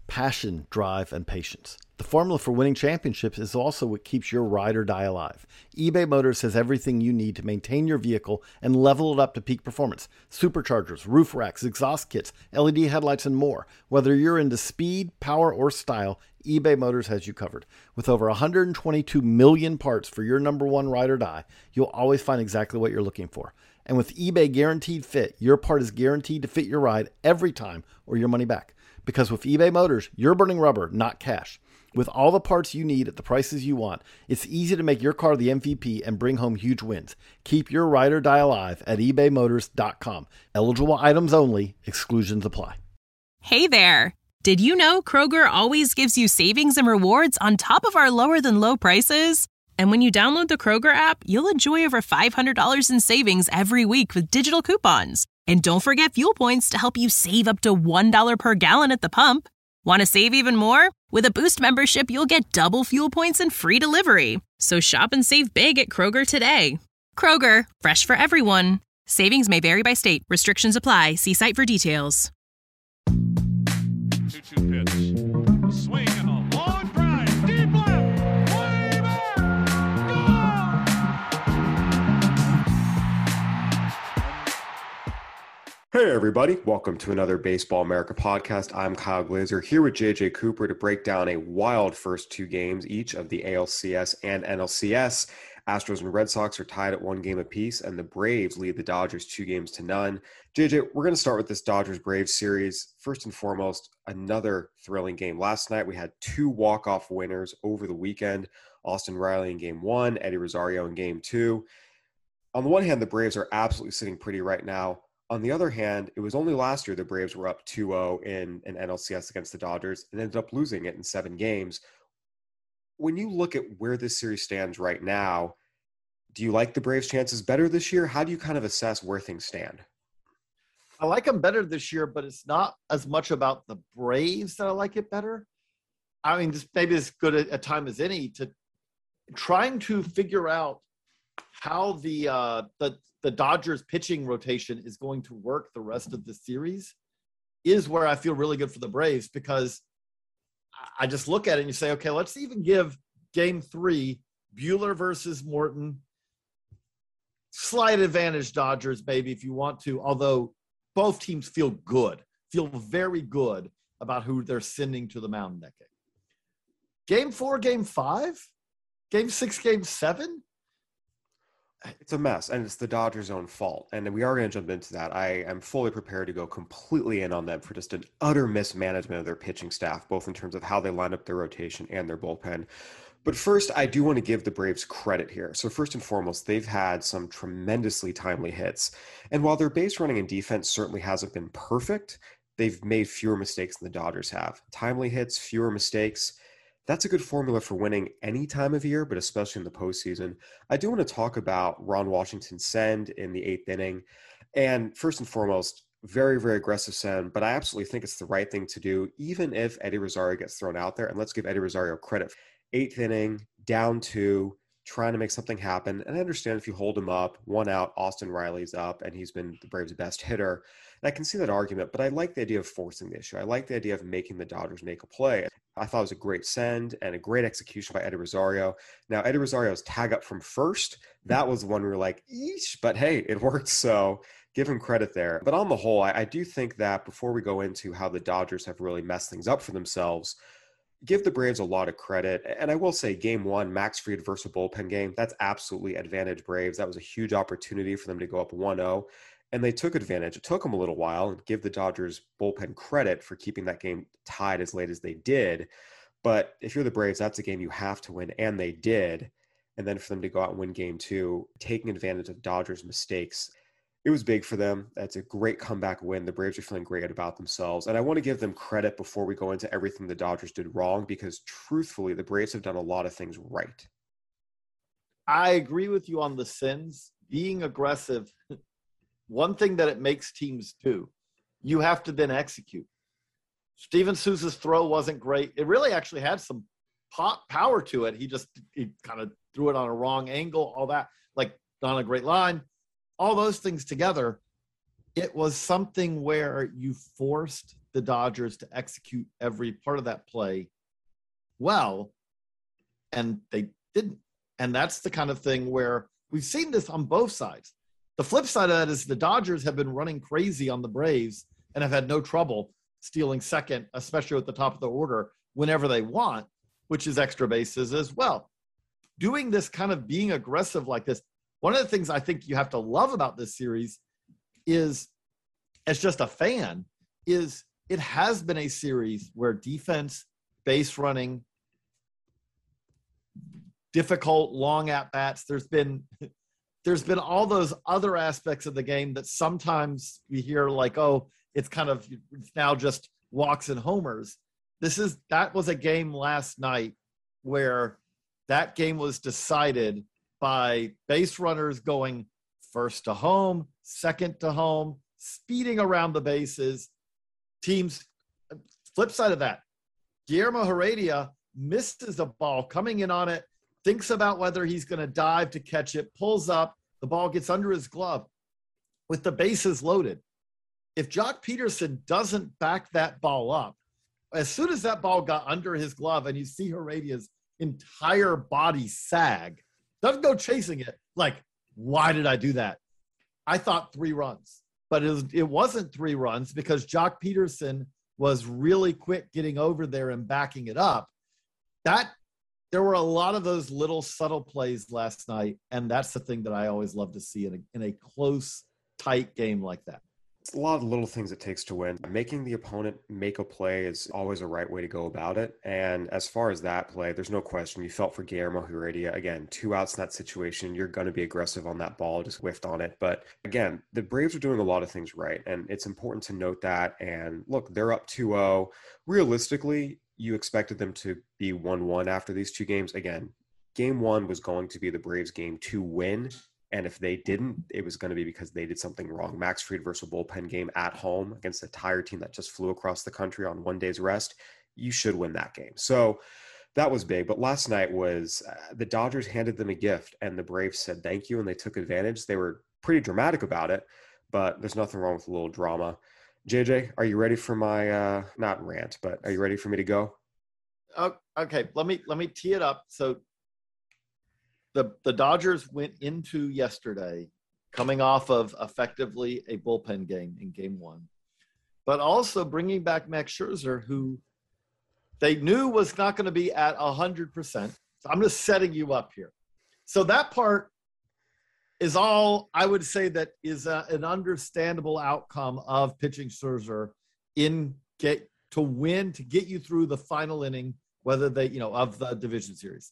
passion, drive, and patience. The formula for winning championships is also what keeps your ride or die alive. eBay Motors has everything you need to maintain your vehicle and level it up to peak performance. Superchargers, roof racks, exhaust kits, LED headlights, and more. Whether you're into speed, power, or style, eBay Motors has you covered. With over 122 million parts for your number one ride or die, you'll always find exactly what you're looking for. And with eBay Guaranteed Fit, your part is guaranteed to fit your ride every time or your money back. Because with eBay Motors, you're burning rubber, not cash. With all the parts you need at the prices you want, it's easy to make your car the MVP and bring home huge wins. Keep your ride or die alive at ebaymotors.com. Eligible items only. Exclusions apply. Hey there. Did you know Kroger always gives you savings and rewards on top of our lower than low prices? And when you download the Kroger app, you'll enjoy over $500 in savings every week with digital coupons. And don't forget fuel points to help you save up to $1 per gallon at the pump. Want to save even more? With a Boost membership, you'll get double fuel points and free delivery. So shop and save big at Kroger today. Kroger, fresh for everyone. Savings may vary by state. Restrictions apply. See site for details. 2-2 pitch. Swing and a long drive. Deep left. Way back. Gone! Hey everybody, welcome to another Baseball America podcast. I'm Kyle Glazer here with JJ Cooper to break down a wild first two games each of the ALCS and NLCS. Astros and Red Sox are tied at 1 game apiece, and the Braves lead the Dodgers 2-0. JJ, we're going to start with this Dodgers-Braves series. First and foremost, another thrilling game. Last night we had 2 walk-off winners over the weekend. Austin Riley in Game 1, Eddie Rosario in Game 2. On the one hand, the Braves are absolutely sitting pretty right now. On the other hand, it was only last year the Braves were up 2-0 in an NLCS against the Dodgers and ended up losing it in 7 games. When you look at where this series stands right now, do you like the Braves' chances better this year? How do you kind of assess where things stand? I like them better this year, but it's not as much about the Braves that I like it better. I mean, just maybe as good a time as any to trying to figure out how the Dodgers pitching rotation is going to work the rest of the series is where I feel really good for the Braves, because I just look at it and you say, okay, let's even give Game 3, Buehler versus Morton, slight advantage Dodgers maybe if you want to, although both teams feel very good about who they're sending to the mound that game. Game 4, Game 5, Game 6, Game 7. It's a mess, and it's the Dodgers' own fault. And we are going to jump into that. I am fully prepared to go completely in on them for just an utter mismanagement of their pitching staff, both in terms of how they line up their rotation and their bullpen. But first, I do want to give the Braves credit here. So first and foremost, they've had some tremendously timely hits. And while their base running and defense certainly hasn't been perfect, they've made fewer mistakes than the Dodgers have. Timely hits, fewer mistakes. That's a good formula for winning any time of year, but especially in the postseason. I do want to talk about Ron Washington's send in the 8th inning. And first and foremost, very, very aggressive send, but I absolutely think it's the right thing to do, even if Eddie Rosario gets thrown out there. And let's give Eddie Rosario credit. 8th inning, down 2, trying to make something happen. And I understand if you hold him up, 1 out, Austin Riley's up, and he's been the Braves' best hitter. And I can see that argument, but I like the idea of forcing the issue. I like the idea of making the Dodgers make a play. I thought it was a great send and a great execution by Eddie Rosario. Now, Eddie Rosario's tag up from first, that was the one we were like, eesh, but hey, it worked, so give him credit there. But on the whole, I do think that before we go into how the Dodgers have really messed things up for themselves, give the Braves a lot of credit. And I will say Game 1, Max Fried versus bullpen game, that's absolutely advantage Braves. That was a huge opportunity for them to go up 1-0. And they took advantage. It took them a little while, and give the Dodgers bullpen credit for keeping that game tied as late as they did. But if you're the Braves, that's a game you have to win, and they did. And then for them to go out and win Game 2, taking advantage of Dodgers' mistakes, it was big for them. That's a great comeback win. The Braves are feeling great about themselves. And I want to give them credit before we go into everything the Dodgers did wrong, because truthfully, the Braves have done a lot of things right. I agree with you on the sins. Being aggressive, one thing that it makes teams do, you have to then execute. Steven Souza's throw wasn't great. It really actually had some power to it. He kind of threw it on a wrong angle, all that, like on a great line. All those things together, it was something where you forced the Dodgers to execute every part of that play well, and they didn't. And that's the kind of thing where we've seen this on both sides. The flip side of that is the Dodgers have been running crazy on the Braves and have had no trouble stealing second, especially at the top of the order, whenever they want, which is extra bases as well. Doing this kind of being aggressive like this, one of the things I think you have to love about this series is, as just a fan, is it has been a series where defense, base running, difficult long at bats, there's been all those other aspects of the game that sometimes we hear like, oh, it's now just walks and homers. That was a game last night where that game was decided by base runners going first to home, second to home, speeding around the bases. Teams, flip side of that, Guillermo Heredia misses a ball coming in on it, thinks about whether he's going to dive to catch it, pulls up, the ball gets under his glove with the bases loaded. If Jock Peterson doesn't back that ball up, as soon as that ball got under his glove and you see Heredia's entire body sag, doesn't go chasing it, like, why did I do that? I thought 3 runs, but it wasn't 3 runs because Jock Peterson was really quick getting over there and backing it up. There were a lot of those little subtle plays last night, and that's the thing that I always love to see in a close, tight game like that. It's a lot of little things it takes to win. Making the opponent make a play is always a right way to go about it. And as far as that play, there's no question. You felt for Guillermo Heredia. Again, 2 outs in that situation. You're going to be aggressive on that ball, just whiffed on it. But again, the Braves are doing a lot of things right. And it's important to note that. And look, they're up 2-0. Realistically, you expected them to be 1-1 after these 2 games. Again, game 1 was going to be the Braves' game to win. And if they didn't, it was going to be because they did something wrong. Max Fried versus a bullpen game at home against a Tiger team that just flew across the country on 1 day's rest. You should win that game. So that was big. But last night was the Dodgers handed them a gift and the Braves said thank you and they took advantage. They were pretty dramatic about it, but there's nothing wrong with a little drama. JJ, are you ready for my not rant, but are you ready for me to go? Oh, okay, let me tee it up. So the Dodgers went into yesterday coming off of effectively a bullpen game in game 1, but also bringing back Max Scherzer, who they knew was not going to be at 100%. So I'm just setting you up here. So that part is all I would say that is an understandable outcome of pitching Scherzer to win, to get you through the final inning, whether they, of the division series.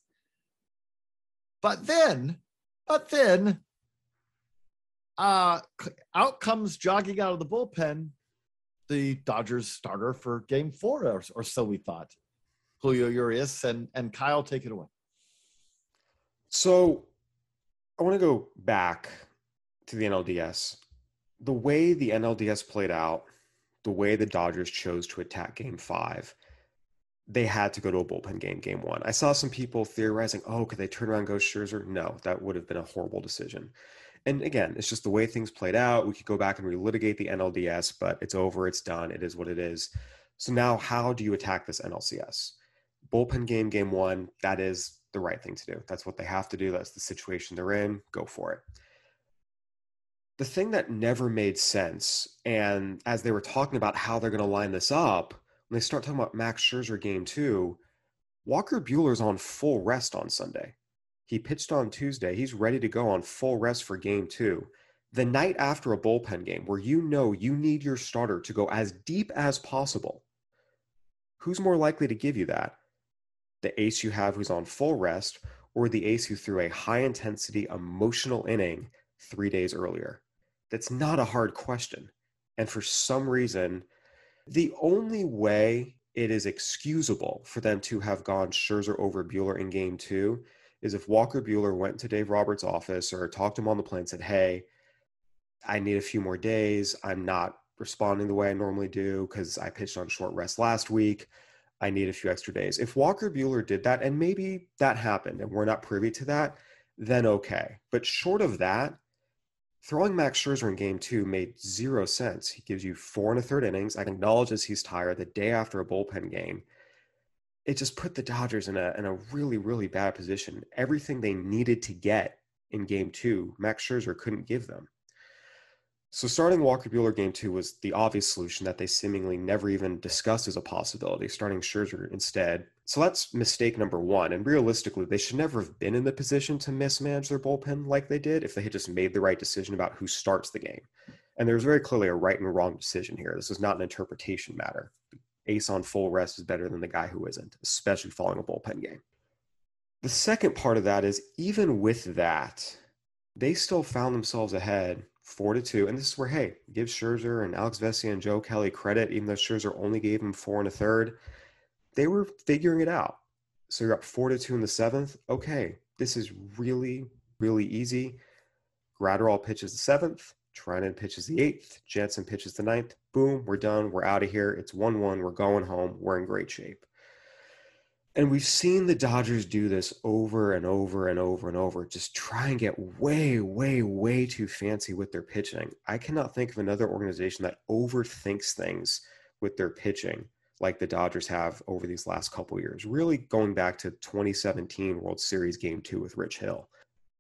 But then, out comes jogging out of the bullpen the Dodgers starter for game 4 or so we thought, Julio Urias, and Kyle, take it away. So I want to go back to the NLDS. The way the NLDS played out, the way the Dodgers chose to attack game 5, they had to go to a bullpen game 1. I saw some people theorizing, could they turn around and go Scherzer? No, that would have been a horrible decision. And again, it's just the way things played out. We could go back and relitigate the NLDS, but it's over, it's done, it is what it is. So now how do you attack this NLCS? Bullpen game 1, that is the right thing to do. That's what they have to do. That's the situation they're in. Go for it. The thing that never made sense, and as they were talking about how they're going to line this up, when they start talking about Max Scherzer game 2, Walker Buehler's on full rest on Sunday. He pitched on Tuesday. He's ready to go on full rest for game 2. The night after a bullpen game where you need your starter to go as deep as possible. Who's more likely to give you that? The ace you have who's on full rest, or the ace who threw a high-intensity emotional inning 3 days earlier? That's not a hard question. And for some reason, the only way it is excusable for them to have gone Scherzer over Buehler in game 2 is if Walker Buehler went to Dave Roberts' office or talked to him on the plane and said, hey, I need a few more days. I'm not responding the way I normally do because I pitched on short rest last week. I need a few extra days. If Walker Buehler did that, and maybe that happened and we're not privy to that, then okay. But short of that, Throwing Max Scherzer in game 2 made zero sense. He gives you 4 1/3 innings, acknowledges he's tired the day after a bullpen game. It just put the Dodgers in a really, really bad position. Everything they needed to get in game 2, Max Scherzer couldn't give them. So starting Walker Buehler game 2 was the obvious solution that they seemingly never even discussed as a possibility, starting Scherzer instead. So that's mistake number 1. And realistically, they should never have been in the position to mismanage their bullpen like they did if they had just made the right decision about who starts the game. And there's very clearly a right and wrong decision here. This is not an interpretation matter. Ace on full rest is better than the guy who isn't, especially following a bullpen game. The second part of that is, even with that, they still found themselves ahead 4-2. And this is where, hey, give Scherzer and Alex Vesia and Joe Kelly credit, even though Scherzer only gave him 4 1/3. They were figuring it out. So you're up 4-2 in the 7th. Okay, this is really, really easy. Gratterall pitches the 7th. Treinen pitches the 8th. Jansen pitches the 9th. Boom, we're done. We're out of here. It's 1-1. We're going home. We're in great shape. And we've seen the Dodgers do this over and over and over and over, just try and get way, way, way too fancy with their pitching. I cannot think of another organization that overthinks things with their pitching like the Dodgers have over these last couple of years, really going back to 2017 World Series Game 2 with Rich Hill.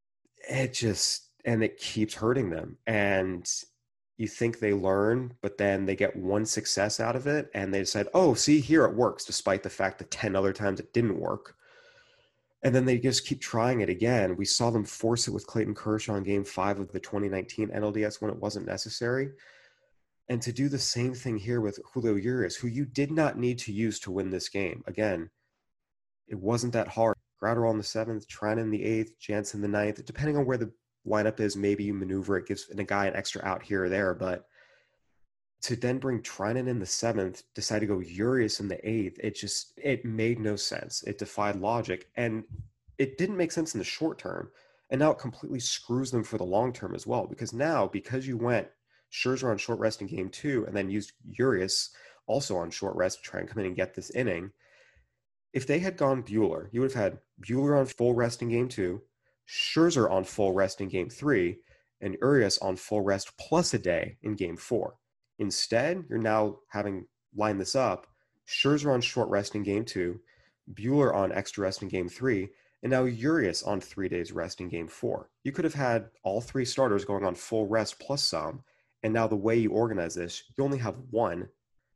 It keeps hurting them. And you think they learn, but then they get one success out of it and they decide, oh, see, here it works, despite the fact that 10 other times it didn't work. And then they just keep trying it again. We saw them force it with Clayton Kershaw in game 5 of the 2019 NLDS when it wasn't necessary. And to do the same thing here with Julio Urias, who you did not need to use to win this game. Again, it wasn't that hard. Gratterall in the 7th, Treinen in the 8th, Jansen the 9th. Depending on where the lineup is, maybe you maneuver it, gives a guy an extra out here or there, but to then bring Treinen in the 7th, decide to go Urias in the 8th, it made no sense. It defied logic, and it didn't make sense in the short term, and now it completely screws them for the long term as well, because you went Scherzer on short rest in game 2 and then used Urias also on short rest to try and come in and get this inning. If they had gone Buehler, you would have had Buehler on full rest in game 2, Scherzer on full rest in game 3, and Urias on full rest plus a day in game 4. Instead, you're now having lined this up, Scherzer on short rest in game 2, Buehler on extra rest in game 3, and now Urias on 3 days rest in game 4. You could have had all 3 starters going on full rest plus some, and now the way you organize this, you only have one.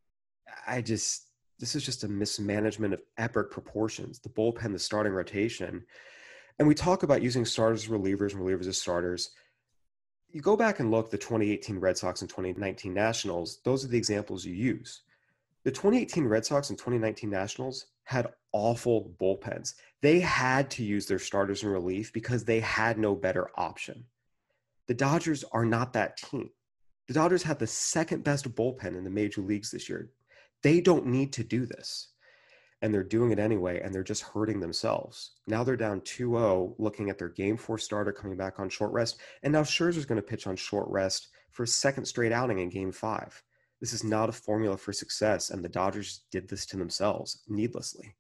This is just a mismanagement of epic proportions. The bullpen, the starting rotation. And we talk about using starters as relievers and relievers as starters. You go back and look the 2018 Red Sox and 2019 Nationals, those are the examples you use. The 2018 Red Sox and 2019 Nationals had awful bullpens. They had to use their starters in relief because they had no better option. The Dodgers are not that team. The Dodgers had the second best bullpen in the major leagues this year. They don't need to do this. And they're doing it anyway, and they're just hurting themselves. Now they're down 2-0, looking at their game 4 starter coming back on short rest, and now Scherzer's going to pitch on short rest for a second straight outing in game 5. This is not a formula for success, and the Dodgers did this to themselves needlessly.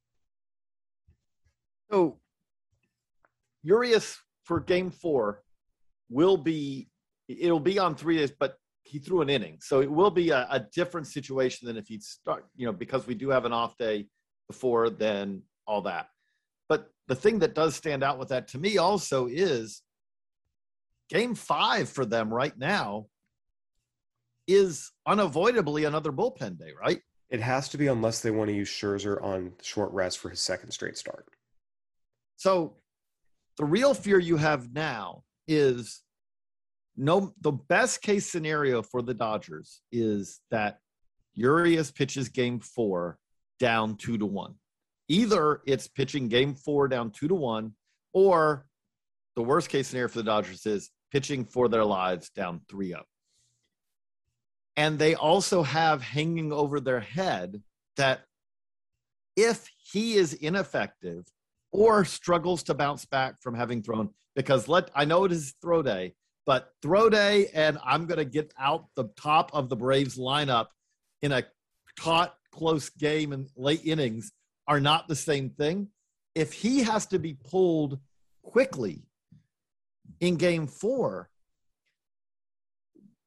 So Urias for game 4 it'll be on 3 days, but he threw an inning. So it will be a different situation than if he'd start, because we do have an off day before then, all that. But the thing that does stand out with that to me also is game 5 for them right now is unavoidably another bullpen day, right? It has to be, unless they want to use Scherzer on short rest for his second straight start. So the real fear you have now is the best case scenario for the Dodgers is that Urias pitches game 4 down 2-1. Either it's pitching game 4 down 2-1, or the worst case scenario for the Dodgers is pitching for their lives down 3-0. And they also have hanging over their head that if he is ineffective or struggles to bounce back from having thrown, because I know it is throw day, but throw day and I'm going to get out the top of the Braves lineup in a close game and late innings are not the same thing. If he has to be pulled quickly in game 4,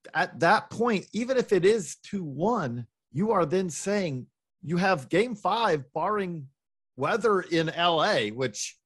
at that point, even if it is 2-1, you are then saying you have game 5 barring weather in LA, which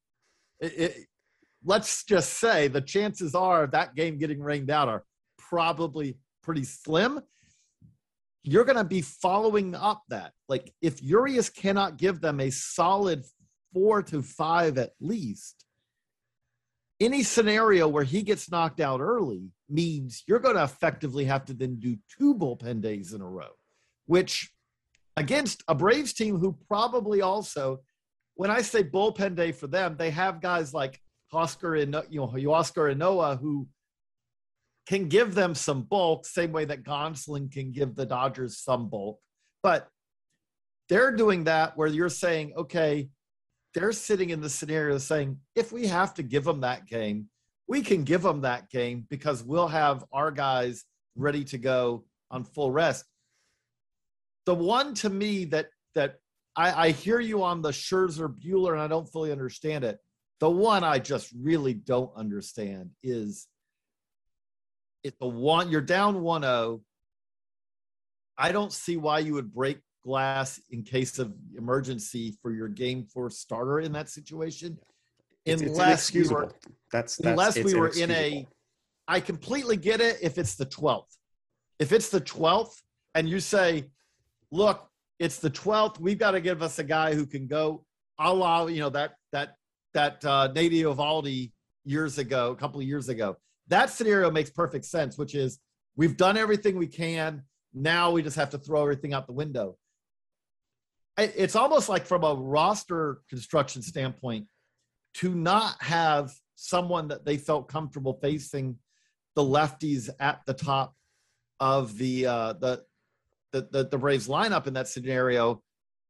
let's just say the chances are that game getting rained out are probably pretty slim. You're going to be following up that. Like, if Urias cannot give them a solid 4 to 5 at least, any scenario where he gets knocked out early means you're going to effectively have to then do 2 bullpen days in a row, which against a Braves team who probably also, when I say bullpen day for them, they have guys like Huascar Ynoa who can give them some bulk, same way that Gonsolin can give the Dodgers some bulk. But they're doing that where you're saying, okay, they're sitting in the scenario saying, if we have to give them that game, we can give them that game because we'll have our guys ready to go on full rest. The one to me that I hear you on the Scherzer Buehler, and I don't fully understand it. The one I just really don't understand is you're down 1-0. I don't see why you would break glass in case of emergency for your game 4 starter in that situation. Unless we were in I completely get it if it's the 12th. If it's the 12th and you say, look, it's the 12th, we've got to give us a guy who can go a la, that Nate Eovaldi a couple of years ago. That scenario makes perfect sense, which is we've done everything we can. Now we just have to throw everything out the window. It's almost like from a roster construction standpoint to not have someone that they felt comfortable facing the lefties at the top of the Braves lineup in that scenario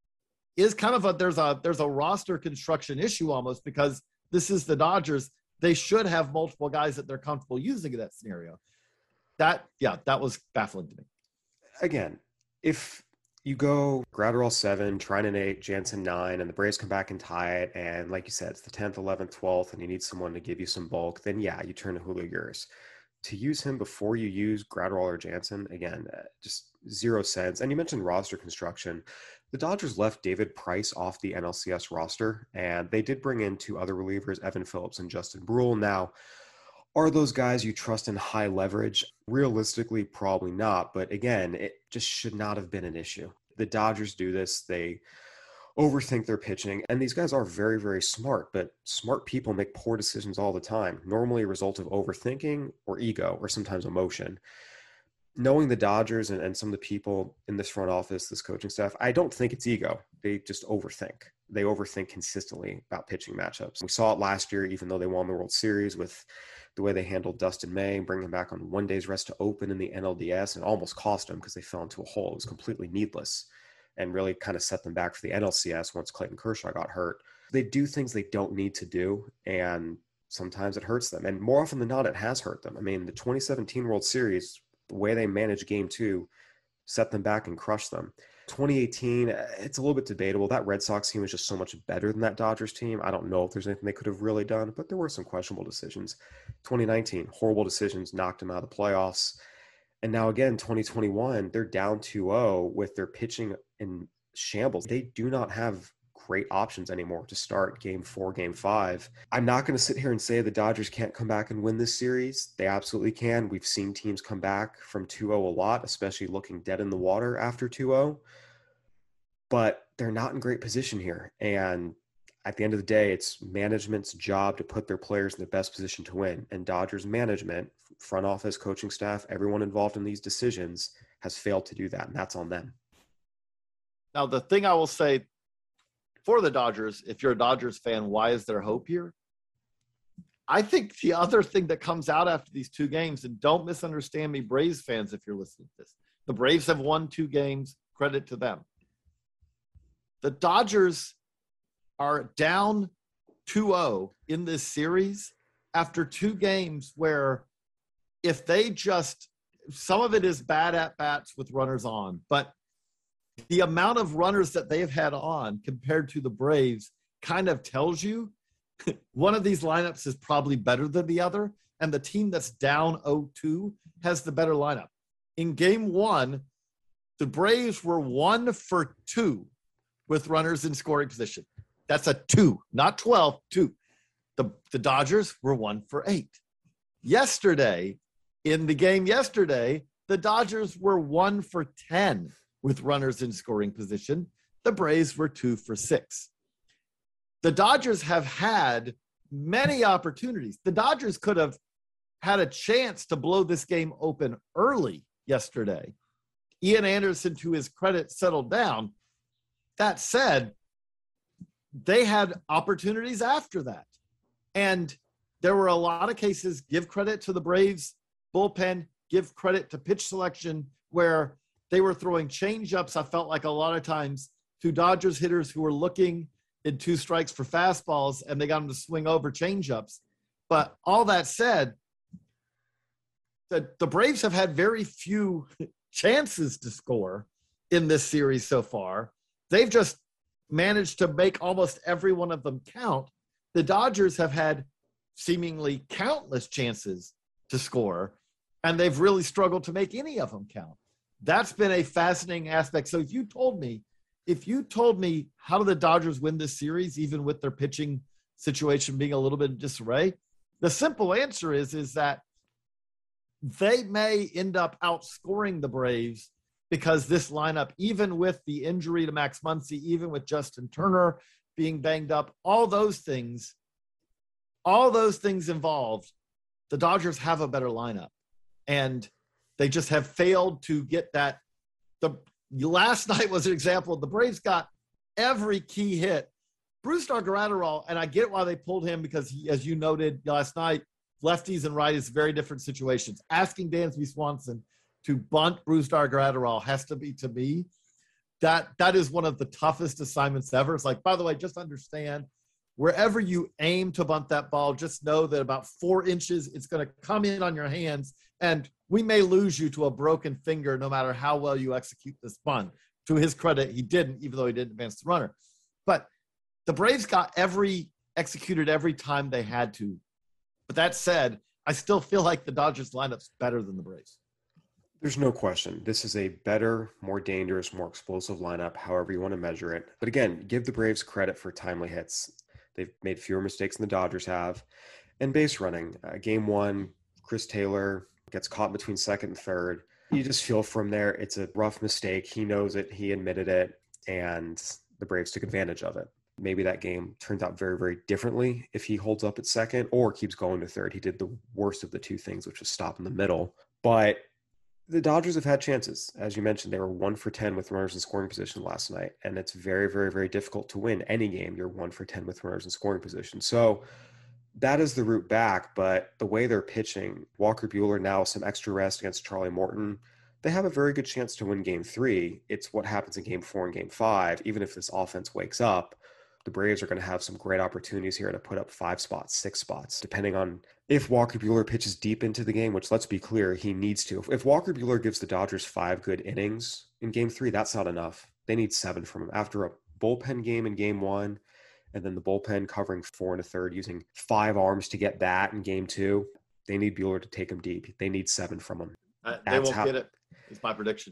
is kind of there's a roster construction issue almost, because this is the Dodgers. They should have multiple guys that they're comfortable using in that scenario. That was baffling to me. Again, if you go Graterol 7, Treinen 8, Jansen 9, and the Braves come back and tie it, and like you said, it's the 10th, 11th, 12th, and you need someone to give you some bulk, then yeah, you turn to Julio Urias. To use him before you use Graterol or Jansen, again, just 0 sense. And you mentioned roster construction. The Dodgers left David Price off the NLCS roster, and they did bring in 2 other relievers, Evan Phillips and Justin Brule. Now, are those guys you trust in high leverage? Realistically, probably not. But again, it just should not have been an issue. The Dodgers do this. They overthink their pitching. And these guys are very, very smart. But smart people make poor decisions all the time, normally a result of overthinking or ego or sometimes emotion. Knowing the Dodgers and some of the people in this front office, this coaching staff, I don't think it's ego. They just overthink. They overthink consistently about pitching matchups. We saw it last year, even though they won the World Series, with the way they handled Dustin May and bringing him back on 1 day's rest to open in the NLDS, and almost cost them because they fell into a hole. It was completely needless and really kind of set them back for the NLCS once Clayton Kershaw got hurt. They do things they don't need to do, and sometimes it hurts them. And more often than not, it has hurt them. I mean, the 2017 World Series, the way they managed Game 2 set them back and crushed them. 2018, it's a little bit debatable. That Red Sox team was just so much better than that Dodgers team. I don't know if there's anything they could have really done, but there were some questionable decisions. 2019, horrible decisions, knocked them out of the playoffs. And now again, 2021, they're down 2-0 with their pitching in shambles. They do not have great options anymore to start Game 4, Game 5. I'm not going to sit here and say the Dodgers can't come back and win this series. They absolutely can. We've seen teams come back from 2-0 a lot, especially looking dead in the water after 2-0. But they're not in great position here. And at the end of the day, it's management's job to put their players in the best position to win. And Dodgers management, front office, coaching staff, everyone involved in these decisions has failed to do that. And that's on them. Now, the thing I will say for the Dodgers, if you're a Dodgers fan, why is there hope here? I think the other thing that comes out after these 2 games, and don't misunderstand me, Braves fans, if you're listening to this, the Braves have won 2 games, credit to them. The Dodgers are down 2-0 in this series after 2 games where if they just, some of it is bad at-bats with runners on, but the amount of runners that they have had on compared to the Braves kind of tells you one of these lineups is probably better than the other, and the team that's down 0-2 has the better lineup. in game one, the Braves were 1 for 2 with runners in scoring position. That's a 2, not 12, 2. The Dodgers were 1 for 8. Yesterday, in the game yesterday, the Dodgers were 1 for 10 with runners in scoring position. The Braves were 2 for 6. The Dodgers have had many opportunities. The Dodgers could have had a chance to blow this game open early yesterday. Ian Anderson, to his credit, settled down. That said, they had opportunities after that. And there were a lot of cases, give credit to the Braves bullpen, give credit to pitch selection, where they were throwing change-ups, I felt like a lot of times, to Dodgers hitters who were looking in 2 strikes for fastballs, and they got them to swing over change-ups. But all that said, the Braves have had very few chances to score in this series so far. They've just managed to make almost every one of them count. The Dodgers have had seemingly countless chances to score, and they've really struggled to make any of them count. That's been a fascinating aspect. So if you told me how do the Dodgers win this series, even with their pitching situation being a little bit in disarray, the simple answer is that they may end up outscoring the Braves, because this lineup, even with the injury to Max Muncy, even with Justin Turner being banged up, all those things involved, the Dodgers have a better lineup. And they just have failed to get that. The last night was an example. The Braves got every key hit. Brusdar Graterol, and I get why they pulled him, because he, as you noted last night, lefties and righties, very different situations. Asking Dansby Swanson to bunt Brusdar Graterol has to be, to me, that is one of the toughest assignments ever. It's like, by the way, just understand, wherever you aim to bunt that ball, just know that about 4 inches, it's going to come in on your hands, and we may lose you to a broken finger no matter how well you execute this bunt. To his credit, he didn't, even though he didn't advance the runner. But the Braves got executed every time they had to. But that said, I still feel like the Dodgers lineup's better than the Braves. There's no question. This is a better, more dangerous, more explosive lineup, however you want to measure it. But again, give the Braves credit for timely hits. They've made fewer mistakes than the Dodgers have. And base running. Game 1, Chris Taylor gets caught between second and third. You just feel from there, it's a rough mistake. He knows it. He admitted it. And the Braves took advantage of it. Maybe that game turns out very, very differently if he holds up at second or keeps going to third. He did the worst of the 2 things, which was stop in the middle. But the Dodgers have had chances. As you mentioned, they were 1 for 10 with runners in scoring position last night. And it's very, very, very difficult to win any game. You're 1 for 10 with runners in scoring position. So that is the route back. But the way they're pitching, Walker Buehler now some extra rest against Charlie Morton, they have a very good chance to win game 3. It's what happens in game 4 and game 5. Even if this offense wakes up, the Braves are going to have some great opportunities here to put up 5 spots, 6 spots, depending on if Walker Buehler pitches deep into the game, which, let's be clear, he needs to. If Walker Buehler gives the Dodgers 5 good innings in game 3, that's not enough. They need 7 from him. After a bullpen game in game 1, and then the bullpen covering 4 1/3, using 5 arms to get that in game 2, they need Buehler to take him deep. They need 7 from him. They won't get it. It's my prediction.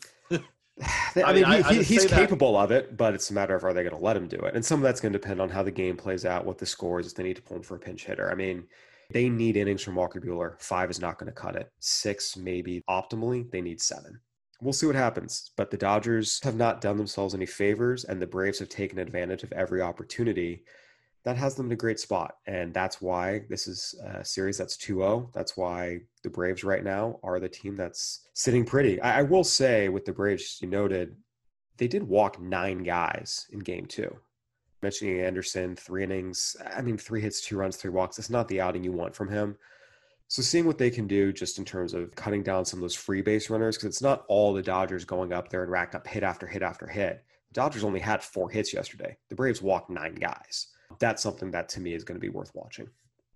I mean, he's capable of it, but it's a matter of, are they going to let him do it? And some of that's going to depend on how the game plays out, what the score is, if they need to pull him for a pinch hitter. I mean, they need innings from Walker Buehler. 5 is not going to cut it. 6, maybe optimally. They need 7. We'll see what happens. But the Dodgers have not done themselves any favors, and the Braves have taken advantage of every opportunity. That has them in a great spot. And that's why this is a series that's 2-0. That's why the Braves right now are the team that's sitting pretty. I will say with the Braves, you noted, they did walk 9 guys in game 2. Mentioning Anderson, 3 innings. I mean, 3 hits, 2 runs, 3 walks. It's not the outing you want from him. So seeing what they can do just in terms of cutting down some of those free base runners, because it's not all the Dodgers going up there and racked up hit after hit after hit. The Dodgers only had 4 hits yesterday. The Braves walked 9 guys. That's something that to me is going to be worth watching.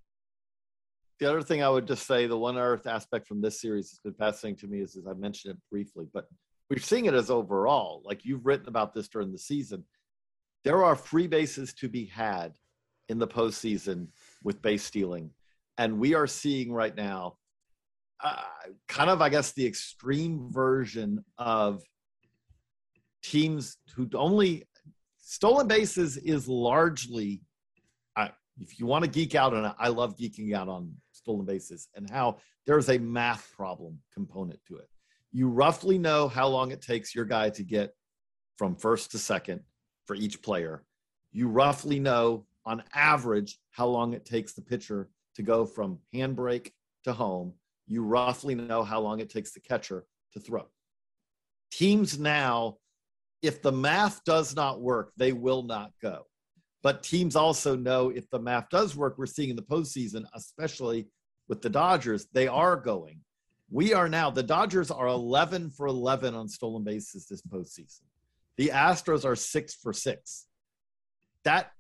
The other thing I would just say, the one other aspect from this series that's been fascinating to me is, as I mentioned it briefly, but we're seeing it as overall, like you've written about this during the season, there are free bases to be had in the postseason with base stealing. And we are seeing right now kind of, I guess, the extreme version of teams who only stolen bases is largely, if you want to geek out on it, I love geeking out on stolen bases and how there's a math problem component to it. You roughly know how long it takes your guy to get from first to second for each player. You roughly know on average how long it takes the pitcher to go from handbrake to home. You roughly know how long it takes the catcher to throw. Teams now, if the math does not work, they will not go. But teams also know if the math does work, we're seeing in the postseason, especially with the Dodgers, they are going. The Dodgers are 11 for 11 on stolen bases this postseason. The Astros are 6 for 6. There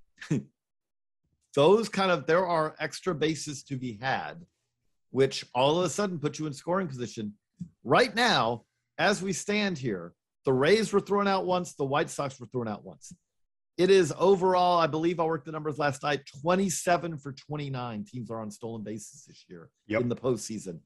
are extra bases to be had, which all of a sudden put you in scoring position. Right now, as we stand here, the Rays were thrown out once, the White Sox were thrown out once. It is overall, I believe I worked the numbers last night, 27 for 29 teams are on stolen bases this year in the postseason.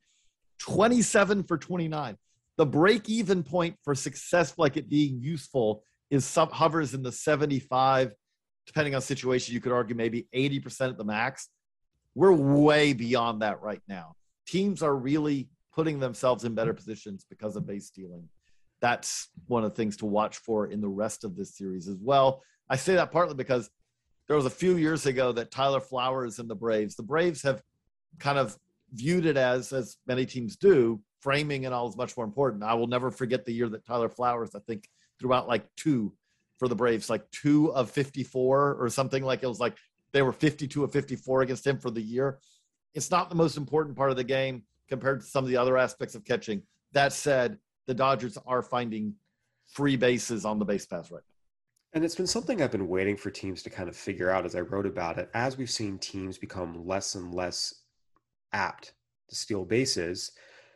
27 for 29. The break-even point for success, like it being useful, hovers in the 75, depending on situation. You could argue maybe 80% at the max. We're way beyond that right now. Teams are really putting themselves in better positions because of base stealing. That's one of the things to watch for in the rest of this series as well. I say that partly because there was a few years ago that Tyler Flowers and the Braves have kind of viewed it as many teams do, framing and all is much more important. I will never forget the year that Tyler Flowers, I think, threw out like 2 for the Braves, like 2 of 54 or something. Like it was like they were 52 of 54 against him for the year. It's not the most important part of the game compared to some of the other aspects of catching. That said, the Dodgers are finding free bases on the base paths right now. And it's been something I've been waiting for teams to kind of figure out as I wrote about it. As we've seen teams become less and less apt to steal bases,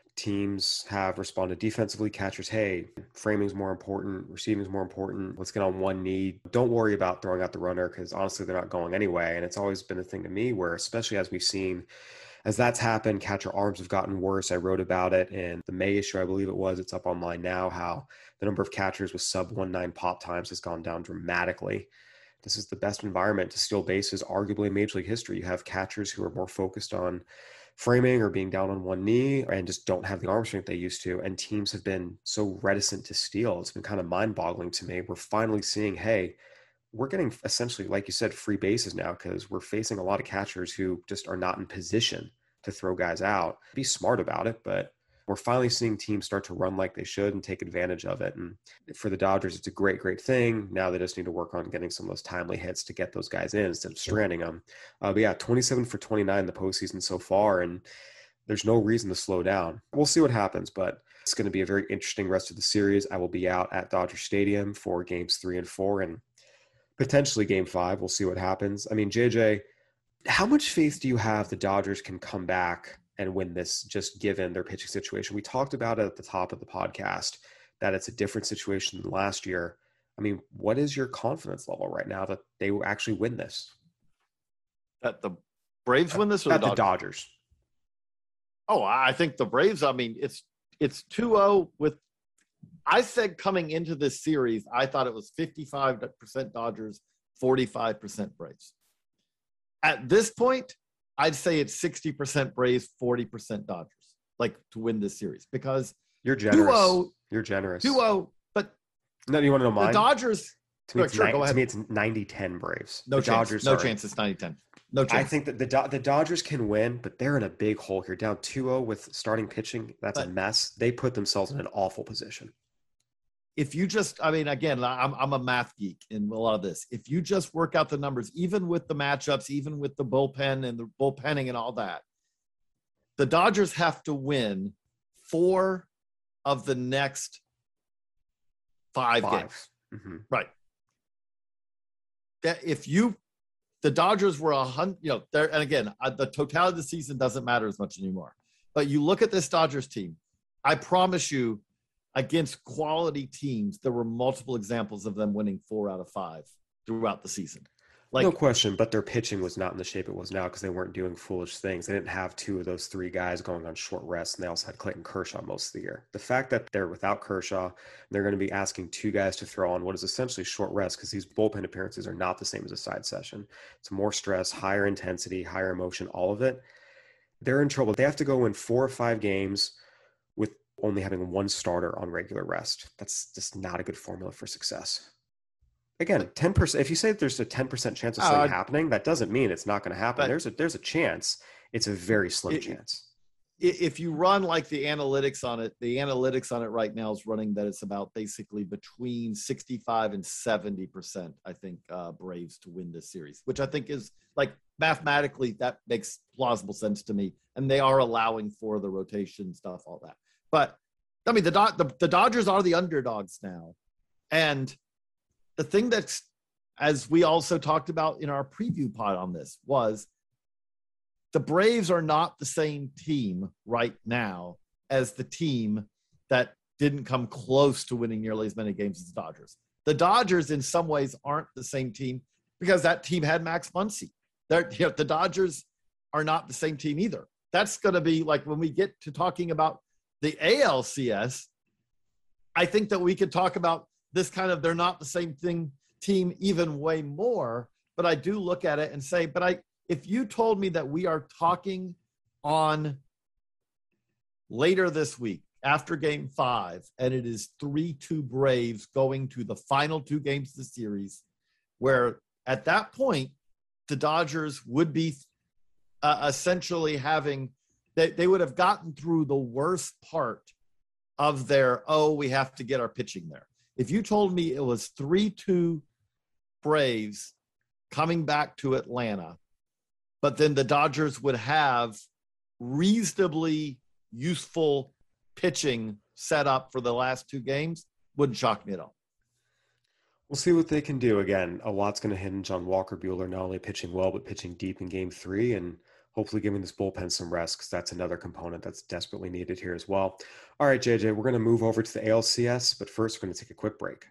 teams have responded defensively. Catchers, hey, framing's more important, receiving's more important. Let's get on one knee. Don't worry about throwing out the runner because honestly, they're not going anyway. And it's always been a thing to me where, especially as we've seen, as that's happened, catcher arms have gotten worse. I wrote about it in the May issue, I believe it was. It's up online now, how the number of catchers with sub 1.9 pop times has gone down dramatically. This is the best environment to steal bases, arguably in Major League history. You have catchers who are more focused on framing or being down on one knee and just don't have the arm strength they used to. And teams have been so reticent to steal. It's been kind of mind-boggling to me. We're finally seeing, hey, we're getting essentially, like you said, free bases now because we're facing a lot of catchers who just are not in position to throw guys out. Be smart about it, but we're finally seeing teams start to run like they should and take advantage of it. And for the Dodgers, it's a great, great thing. Now they just need to work on getting some of those timely hits to get those guys in instead of stranding them. But yeah, 27 for 29 in the postseason so far, and there's no reason to slow down. We'll see what happens, but it's going to be a very interesting rest of the series. I will be out at Dodger Stadium for games 3 and 4 and potentially game 5. We'll see what happens. I mean, JJ, how much faith do you have the Dodgers can come back and win this, just given their pitching situation? We talked about it at the top of the podcast, that it's a different situation than last year. I mean, what is your confidence level right now that they will actually win this? That the Braves win this, or the Dodgers? Oh, I think the Braves, I mean, it's 2-0 with, I said coming into this series, I thought it was 55% Dodgers, 45% Braves. At this point, I'd say it's 60% Braves, 40% Dodgers, like to win this series, because you're generous. 2-0. You're generous. 2-0, but no, you want to know mine? The Dodgers. To me, it's 90-10 Braves. No chance. Dodgers, no chance. It's 90-10. No chance. I think that the Dodgers can win, but they're in a big hole here. Down 2-0 with starting pitching, that's a mess. They put themselves in an awful position. If you just, I mean, again, I'm a math geek in a lot of this. If you just work out the numbers, even with the matchups, even with the bullpen and the bullpenning and all that, the Dodgers have to win 4 of the next 5 games. Mm-hmm. Right. That the Dodgers were 100, and again, the totality of the season doesn't matter as much anymore. But you look at this Dodgers team, I promise you, against quality teams, there were multiple examples of them winning 4 out of 5 throughout the season. Like, no question, but their pitching was not in the shape it was now because they weren't doing foolish things. They didn't have two of those three guys going on short rest, and they also had Clayton Kershaw most of the year. The fact that they're without Kershaw, they're going to be asking two guys to throw on what is essentially short rest because these bullpen appearances are not the same as a side session. It's more stress, higher intensity, higher emotion, all of it. They're in trouble. They have to go win 4 or 5 games with only having one starter on regular rest. That's just not a good formula for success. Again, 10%. If you say that there's a 10% chance of something happening, that doesn't mean it's not going to happen. There's a chance. It's a very slim chance. If you run like the analytics on it right now is running that it's about basically between 65 and 70%, I think, Braves to win this series, which I think is like mathematically that makes plausible sense to me. And they are allowing for the rotation stuff, all that. But I mean, the Dodgers are the underdogs now. And the thing that's, as we also talked about in our preview pod on this, was the Braves are not the same team right now as the team that didn't come close to winning nearly as many games as the Dodgers. The Dodgers, in some ways, aren't the same team because that team had Max Muncy. The Dodgers are not the same team either. That's going to be like when we get to talking about the ALCS, I think that we could talk about this kind of they're not the same team even way more. But I do look at it and say, if you told me that we are talking on later this week after game 5, and it is 3-2 Braves going to the final 2 games of the series, where at that point, the Dodgers would be essentially having, they would have gotten through the worst part of their, we have to get our pitching there. If you told me it was 3-2 Braves coming back to Atlanta, but then the Dodgers would have reasonably useful pitching set up for the last 2 games, wouldn't shock me at all. We'll see what they can do. Again, a lot's going to hinge on Walker Buehler not only pitching well, but pitching deep in game 3 and hopefully giving this bullpen some rest because that's another component that's desperately needed here as well. All right, JJ, we're going to move over to the ALCS, but first we're going to take a quick break.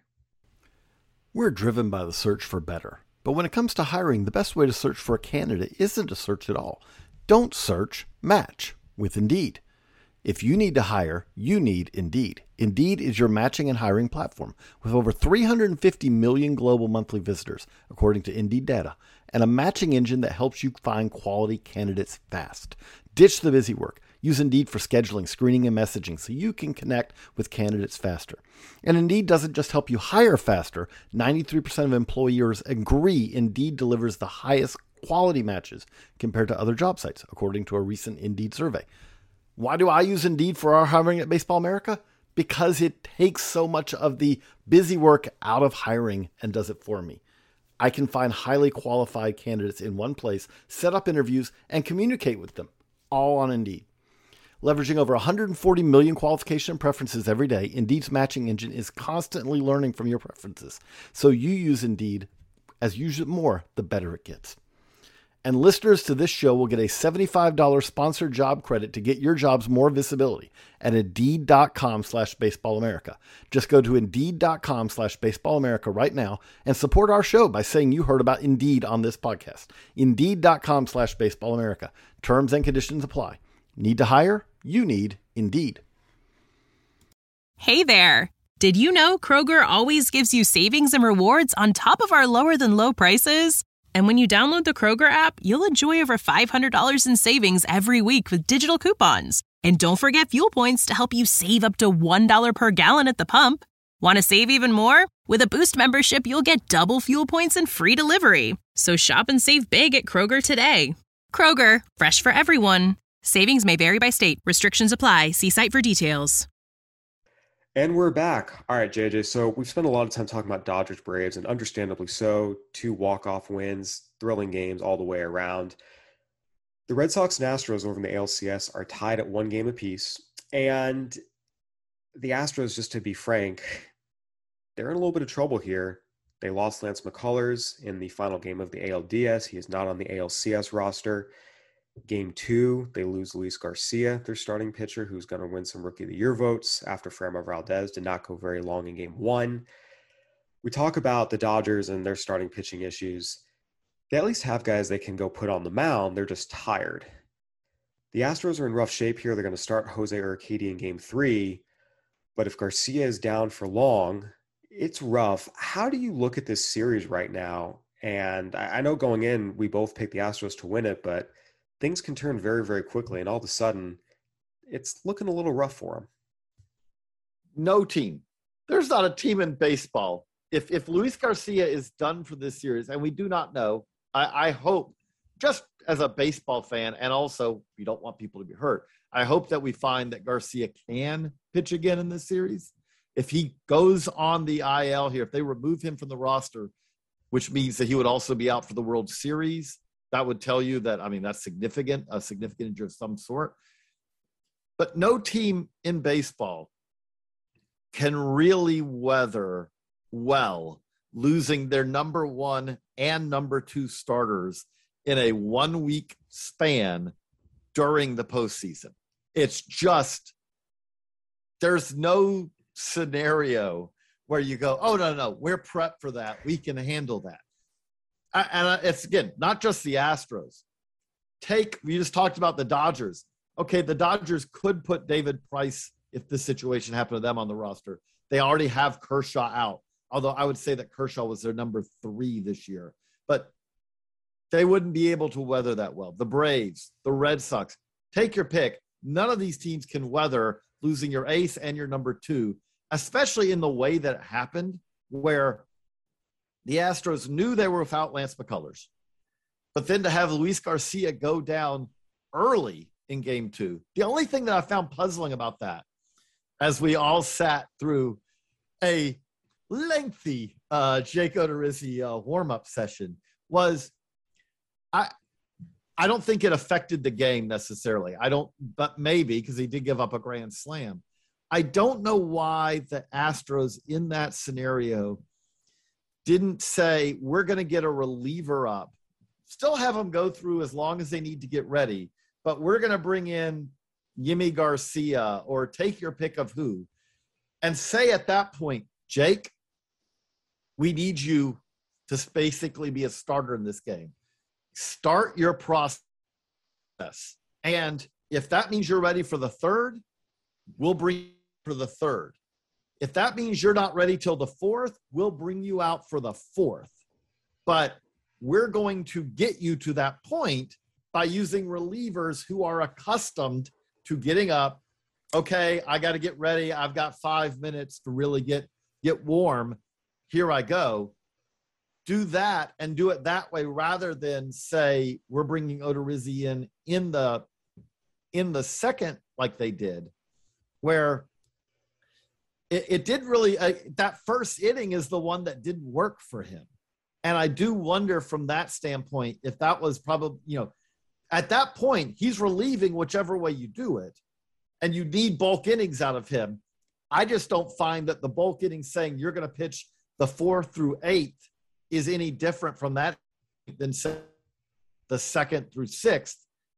We're driven by the search for better. But when it comes to hiring, the best way to search for a candidate isn't to search at all. Don't search, match with Indeed. If you need to hire, you need Indeed. Indeed is your matching and hiring platform with over 350 million global monthly visitors, according to Indeed data, and a matching engine that helps you find quality candidates fast. Ditch the busy work. Use Indeed for scheduling, screening, and messaging so you can connect with candidates faster. And Indeed doesn't just help you hire faster. 93% of employers agree Indeed delivers the highest quality matches compared to other job sites, according to a recent Indeed survey. Why do I use Indeed for our hiring at Baseball America? Because it takes so much of the busy work out of hiring and does it for me. I can find highly qualified candidates in one place, set up interviews, and communicate with them, all on Indeed. Leveraging over 140 million qualification and preferences every day, Indeed's matching engine is constantly learning from your preferences. So you use Indeed. As you use it more, the better it gets. And listeners to this show will get a $75 sponsored job credit to get your jobs more visibility at Indeed.com/BaseballAmerica. Just go to Indeed.com/BaseballAmerica right now and support our show by saying you heard about Indeed on this podcast. Indeed.com/BaseballAmerica. Terms and conditions apply. Need to hire? You need Indeed. Hey there. Did you know Kroger always gives you savings and rewards on top of our lower than low prices? And when you download the Kroger app, you'll enjoy over $500 in savings every week with digital coupons. And don't forget fuel points to help you save up to $1 per gallon at the pump. Want to save even more? With a Boost membership, you'll get double fuel points and free delivery. So shop and save big at Kroger today. Kroger, fresh for everyone. Savings may vary by state. Restrictions apply. See site for details. And we're back. All right, JJ. So we've spent a lot of time talking about Dodgers Braves, and understandably so. 2 walk-off wins, thrilling games all the way around. The Red Sox and Astros over in the ALCS are tied at 1 game apiece. And the Astros, just to be frank, they're in a little bit of trouble here. They lost Lance McCullers in the final game of the ALDS. He is not on the ALCS roster. Game 2, they lose Luis Garcia, their starting pitcher, who's going to win some Rookie of the Year votes after Framber Valdez did not go very long in Game 1. We talk about the Dodgers and their starting pitching issues. They at least have guys they can go put on the mound. They're just tired. The Astros are in rough shape here. They're going to start Jose Urquidy in game 3. But if Garcia is down for long, it's rough. How do you look at this series right now? And I know going in, we both picked the Astros to win it, but things can turn very, very quickly. And all of a sudden, it's looking a little rough for them. No team. There's not a team in baseball. If Luis Garcia is done for this series, and we do not know, I hope, just as a baseball fan, and also we don't want people to be hurt, I hope that we find that Garcia can pitch again in this series. If he goes on the IL here, if they remove him from the roster, which means that he would also be out for the World Series, that would tell you that, I mean, that's significant, a significant injury of some sort. But no team in baseball can really weather well losing their number 1 and number 2 starters in a 1-week span during the postseason. It's just, there's no scenario where you go, oh, no, we're prepped for that. We can handle that. And it's, again, not just the Astros. We just talked about the Dodgers. Okay, the Dodgers could put David Price, if this situation happened to them, on the roster. They already have Kershaw out, although I would say that Kershaw was their number 3 this year. But they wouldn't be able to weather that well. The Braves, the Red Sox, take your pick. None of these teams can weather losing your ace and your number 2, especially in the way that it happened, where the Astros knew they were without Lance McCullers. But then to have Luis Garcia go down early in game 2, the only thing that I found puzzling about that, as we all sat through a lengthy Jake Odorizzi warm-up session, was I don't think it affected the game necessarily. But maybe, because he did give up a grand slam. I don't know why the Astros in that scenario didn't say, we're going to get a reliever up, still have them go through as long as they need to get ready, but we're going to bring in Yimi Garcia, or take your pick of who, and say at that point, Jake, we need you to basically be a starter in this game. Start your process. And if that means you're ready for the 3rd, we'll bring you for the 3rd. If that means you're not ready till the 4th, we'll bring you out for the 4th. But we're going to get you to that point by using relievers who are accustomed to getting up. Okay, I got to get ready. I've got 5 minutes to really get warm. Here I go. Do that and do it that way, rather than say we're bringing Odorizzi in the second, like they did, where it did really that first inning is the one that didn't work for him. And I do wonder from that standpoint if that was probably, at that point he's relieving whichever way you do it, and you need bulk innings out of him. I just don't find that the bulk innings saying you're going to pitch the 4th through 8th is any different from that than the 2nd through 6th.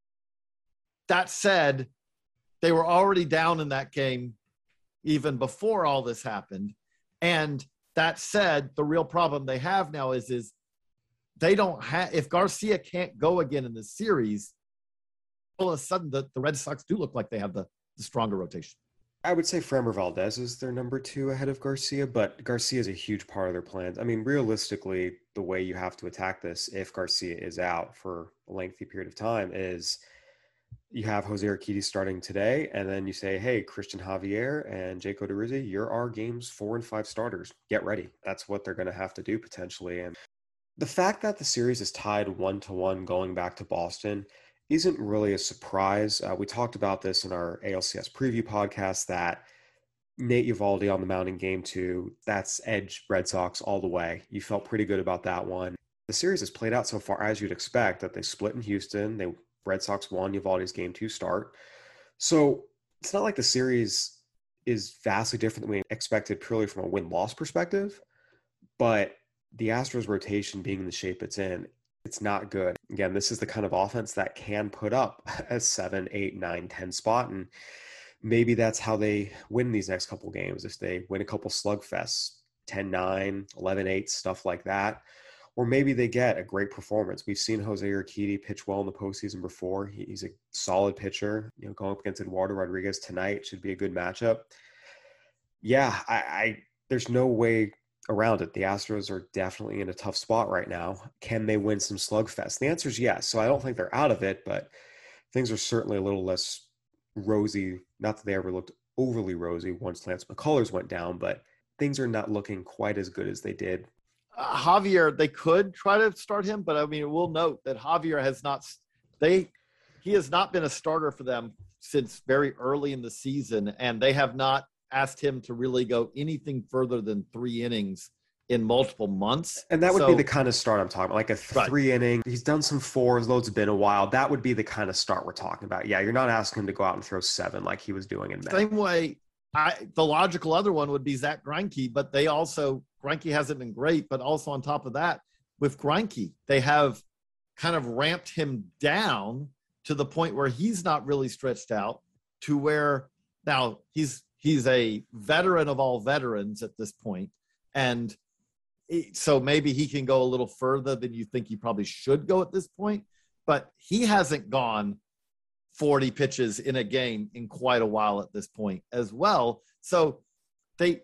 That said, they were already down in that game even before all this happened. And that said, the real problem they have now is they don't have, if Garcia can't go again in the series, all of a sudden the Red Sox do look like they have the stronger rotation. I would say Framber Valdez is their number 2 ahead of Garcia, but Garcia is a huge part of their plans. I mean, realistically, the way you have to attack this, if Garcia is out for a lengthy period of time, is you have Jose Urquidy starting today, and then you say, hey, Christian Javier and Jake Odorizzi, you're our game's 4 and 5 starters. Get ready. That's what they're going to have to do potentially. And the fact that the series is tied 1-1 going back to Boston isn't really a surprise. We talked about this in our ALCS preview podcast, that Nate Eovaldi on the mound in game 2, that's edge Red Sox all the way. You felt pretty good about that one. The series has played out so far as you'd expect, that they split in Houston. Red Sox won Eovaldi's game 2 start. So it's not like the series is vastly different than we expected purely from a win-loss perspective, but the Astros rotation being in the shape it's in, it's not good. Again, this is the kind of offense that can put up a 7, 8, 9, 10 spot, and maybe that's how they win these next couple games. If they win a couple slugfests, 10-9, 11-8, stuff like that, Or maybe they get a great performance. We've seen Jose Urquidy pitch well in the postseason before. He's a solid pitcher. Going up against Eduardo Rodriguez tonight should be a good matchup. Yeah, I there's no way around it. The Astros are definitely in a tough spot right now. Can they win some slugfest? The answer is yes. So I don't think they're out of it, but things are certainly a little less rosy. Not that they ever looked overly rosy once Lance McCullers went down, but things are not looking quite as good as they did. Javier, they could try to start him, but I mean, we'll note that Javier has not been a starter for them since very early in the season, and they have not asked him to really go anything further than 3 innings in multiple months. And that would be the kind of start I'm talking about, like a 3 inning. He's done some 4s, though it's been a while. That would be the kind of start we're talking about. Yeah, you're not asking him to go out and throw 7 like he was doing in May. Same way, the logical other one would be Zach Greinke, but Greinke hasn't been great, but also on top of that, with Greinke, they have kind of ramped him down to the point where he's not really stretched out to where now he's a veteran of all veterans at this point. And so maybe he can go a little further than you think he probably should go at this point, but he hasn't gone 40 pitches in a game in quite a while at this point as well. So the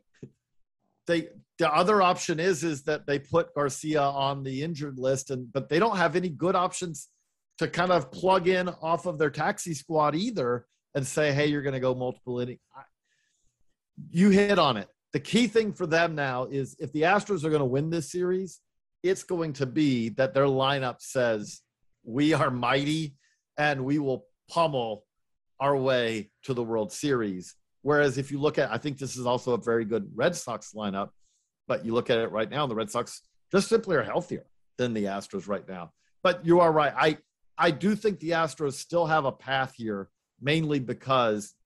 other option is that they put Garcia on the injured list, but they don't have any good options to kind of plug in off of their taxi squad either and say, hey, you're going to go multiple innings. You hit on it. The key thing for them now is if the Astros are going to win this series, it's going to be that their lineup says we are mighty and we will pummel our way to the World Series. Whereas if you look at, I think this is also a very good Red Sox lineup, but you look at it right now, the Red Sox just simply are healthier than the Astros right now. But you are right. I do think the Astros still have a path here, mainly because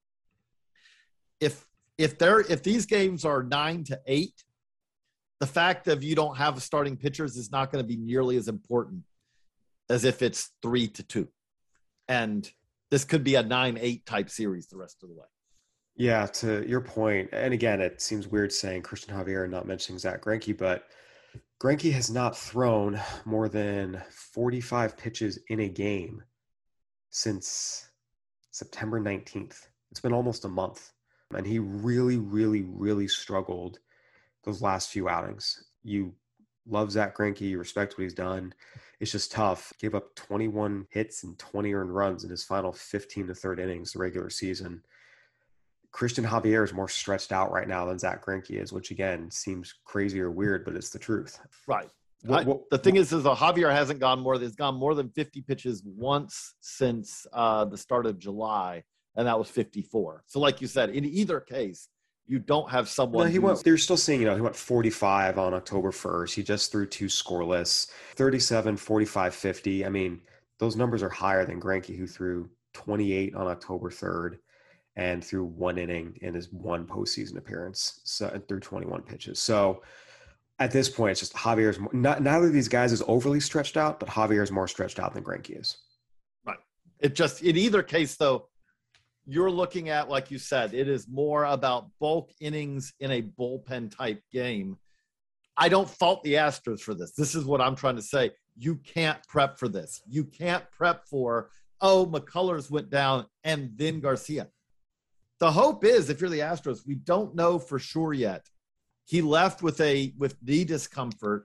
if these games are 9-8, the fact that you don't have starting pitchers is not going to be nearly as important as if it's 3-2. And this could be a 9-8 type series the rest of the way. Yeah, to your point, and again, it seems weird saying Christian Javier and not mentioning Zach Greinke, but Greinke has not thrown more than 45 pitches in a game since September 19th. It's been almost a month. And he really, really, really struggled those last few outings. You love Zach Greinke. You respect what he's done. It's just tough. Gave up 21 hits and 20 earned runs in his final 15 to third innings the regular season. Christian Javier is more stretched out right now than Zach Greinke is, which, again, seems crazy or weird, but it's the truth. Right. The thing is Javier hasn't gone more. He's gone more than 50 pitches once since the start of July. And that was 54. So like you said, in either case, you don't have someone. No, they're still seeing, he went 45 on October 1st. He just threw 2 scoreless, 37, 45, 50. I mean, those numbers are higher than Greinke, who threw 28 on October 3rd and threw 1 inning in his 1 postseason appearance, so threw 21 pitches. So at this point, it's just Javier's neither of these guys is overly stretched out, but Javier is more stretched out than Greinke is. Right. In either case, though, you're looking at, like you said, it is more about bulk innings in a bullpen type game. I don't fault the Astros for this. This is what I'm trying to say. You can't prep for this. You can't prep for, McCullers went down and then Garcia. The hope is, if you're the Astros, we don't know for sure yet. He left with knee discomfort.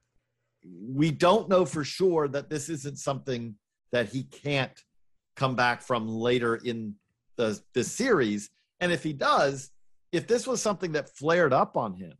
We don't know for sure that this isn't something that he can't come back from later in the series. And if he does, if this was something that flared up on him,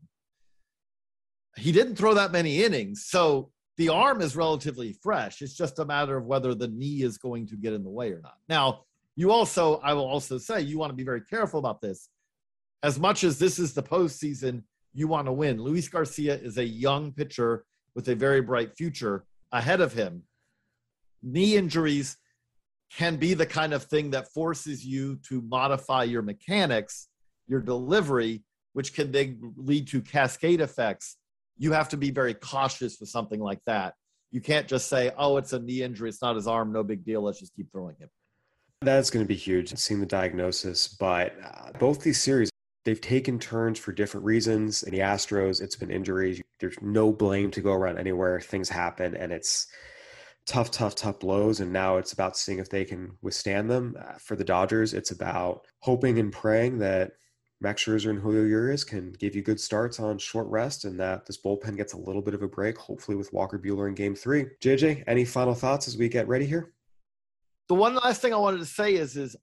he didn't throw that many innings. So the arm is relatively fresh. It's just a matter of whether the knee is going to get in the way or not. Now, I will also say you want to be very careful about this. As much as this is the postseason, you want to win. Luis Garcia is a young pitcher with a very bright future ahead of him. Knee injuries can be the kind of thing that forces you to modify your mechanics, your delivery, which can then lead to cascade effects. You have to be very cautious with something like that. You can't just say, it's a knee injury. It's not his arm. No big deal. Let's just keep throwing him. That's going to be huge, seeing the diagnosis. But both these series, they've taken turns for different reasons. In the Astros, it's been injuries. There's no blame to go around anywhere. Things happen, and it's tough blows. And now it's about seeing if they can withstand them. For the Dodgers, it's about hoping and praying that Max Scherzer and Julio Urias can give you good starts on short rest and that this bullpen gets a little bit of a break, hopefully with Walker Buehler in Game 3. JJ, any final thoughts as we get ready here? The one last thing I wanted to say is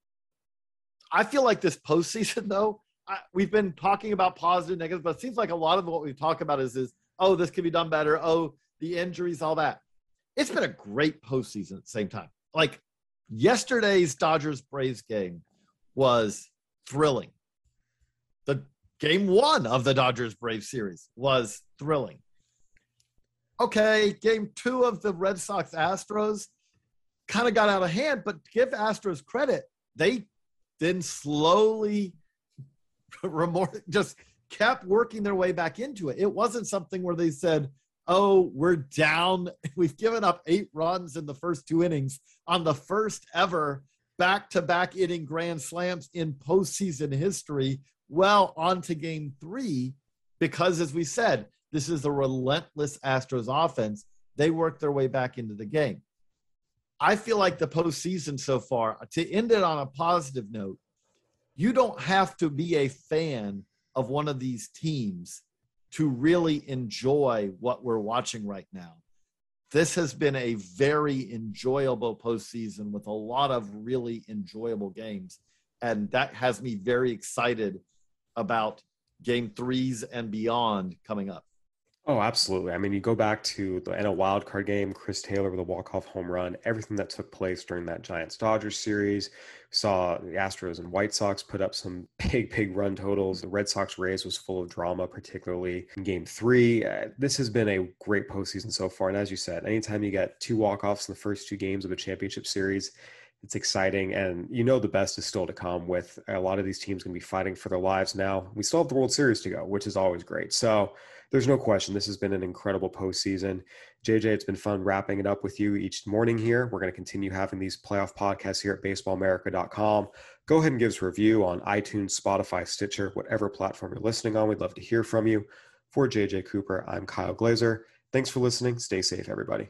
I feel like this postseason, though, we've been talking about positive, negative, but it seems like a lot of what we talk about is, oh, this could be done better. Oh, the injuries, all that. It's been a great postseason at the same time. Like yesterday's Dodgers-Braves game was thrilling. The game 1 of the Dodgers-Braves series was thrilling. Okay, game 2 of the Red Sox-Astros kind of got out of hand, but give Astros credit. They then slowly just kept working their way back into it. It wasn't something where they said, oh, we're down. We've given up 8 runs in the first 2 innings on the first ever back-to-back inning grand slams in postseason history. Well, on to game 3, because as we said, this is the relentless Astros offense. They worked their way back into the game. I feel like the postseason so far, to end it on a positive note, you don't have to be a fan of one of these teams to really enjoy what we're watching right now. This has been a very enjoyable postseason with a lot of really enjoyable games. And that has me very excited about game 3s and beyond coming up. Oh, absolutely. I mean, you go back to the NL wildcard game, Chris Taylor with a walk-off home run, everything that took place during that Giants-Dodgers series. We saw the Astros and White Sox put up some big run totals. The Red Sox-Rays was full of drama, particularly in Game 3. This has been a great postseason so far. And as you said, anytime you get 2 walk-offs in the first 2 games of a championship series, it's exciting. And you know the best is still to come with a lot of these teams going to be fighting for their lives now. We still have the World Series to go, which is always great. So there's no question this has been an incredible postseason. JJ, it's been fun wrapping it up with you each morning here. We're going to continue having these playoff podcasts here at baseballamerica.com. Go ahead and give us a review on iTunes, Spotify, Stitcher, whatever platform you're listening on. We'd love to hear from you. For JJ Cooper, I'm Kyle Glazer. Thanks for listening. Stay safe, everybody.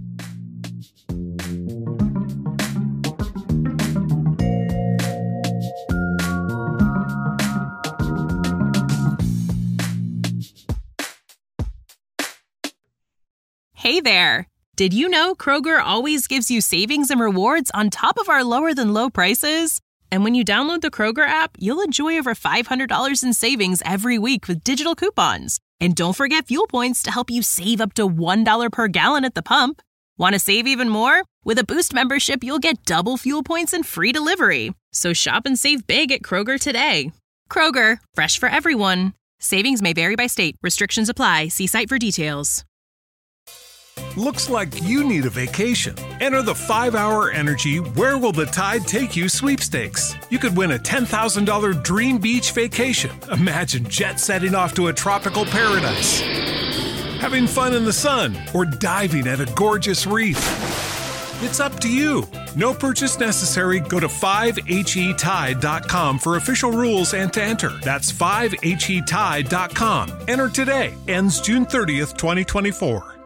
Hey there! Did you know Kroger always gives you savings and rewards on top of our lower-than-low prices? And when you download the Kroger app, you'll enjoy over $500 in savings every week with digital coupons. And don't forget fuel points to help you save up to $1 per gallon at the pump. Want to save even more? With a Boost membership, you'll get double fuel points and free delivery. So shop and save big at Kroger today. Kroger, fresh for everyone. Savings may vary by state. Restrictions apply. See site for details. Looks like you need a vacation. Enter the 5-Hour Energy Where Will the Tide Take You sweepstakes. You could win a $10,000 dream beach vacation. Imagine jet setting off to a tropical paradise, having fun in the sun, or diving at a gorgeous reef. It's up to you. No purchase necessary. Go to 5HETide.com for official rules and to enter. That's 5HETide.com. Enter today. Ends June 30th, 2024.